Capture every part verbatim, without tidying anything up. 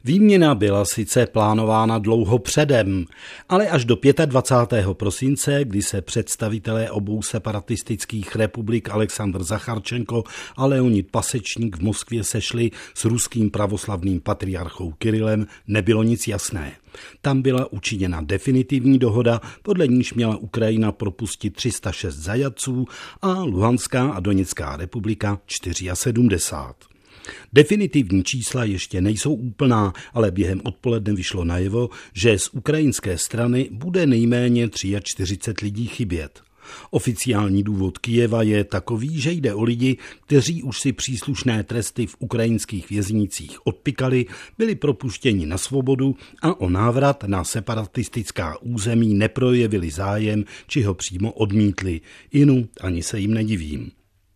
Výměna byla sice plánována dlouho předem, ale až do dvacátého pátého prosince, kdy se představitelé obou separatistických republik Alexandr Zacharčenko a Leonid Pasečník v Moskvě sešli s ruským pravoslavným patriarchou Kirilem, nebylo nic jasné. Tam byla učiněna definitivní dohoda, podle níž měla Ukrajina propustit tři sta šest zajatců a Luhanská a Doněcká republika sedmdesát čtyři. Definitivní čísla ještě nejsou úplná, ale během odpoledne vyšlo najevo, že z ukrajinské strany bude nejméně čtyřicet tři lidí chybět. Oficiální důvod Kyjeva je takový, že jde o lidi, kteří už si příslušné tresty v ukrajinských věznicích odpykali, byli propuštěni na svobodu a o návrat na separatistická území neprojevili zájem, či ho přímo odmítli. Inu ani se jim nedivím.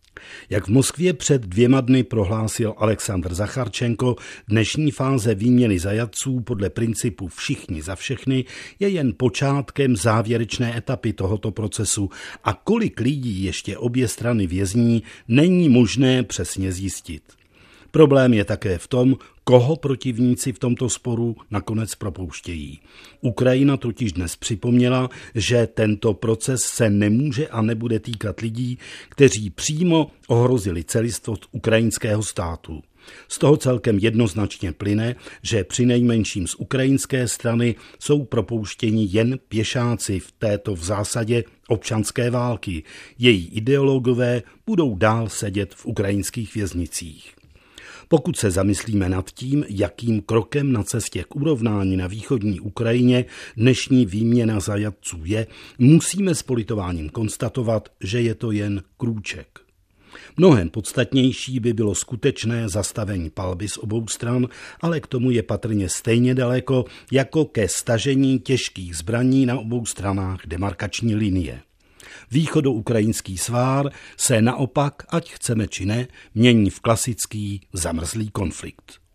Jak v Moskvě před dvěma dny prohlásil Alexandr Zacharčenko, dnešní fáze výměny zajatců podle principu všichni za všechny je jen počátkem závěrečné etapy tohoto procesu a kolik lidí ještě obě strany vězní, není možné přesně zjistit. Problém je také v tom, koho protivníci v tomto sporu nakonec propouštějí. Ukrajina totiž dnes připomněla, že tento proces se nemůže a nebude týkat lidí, kteří přímo ohrozili celistvost ukrajinského státu. Z toho celkem jednoznačně plyne, že přinejmenším z ukrajinské strany jsou propouštěni jen pěšáci v této v zásadě občanské války. Její ideologové budou dál sedět v ukrajinských věznicích. Pokud se zamyslíme nad tím, jakým krokem na cestě k urovnání na východní Ukrajině dnešní výměna zajatců je, musíme s politováním konstatovat, že je to jen krůček. Mnohem podstatnější by bylo skutečné zastavení palby z obou stran, ale k tomu je patrně stejně daleko jako ke stažení těžkých zbraní na obou stranách demarkační linie. Východoukrajinský svár se naopak, ať chceme či ne, mění v klasický zamrzlý konflikt.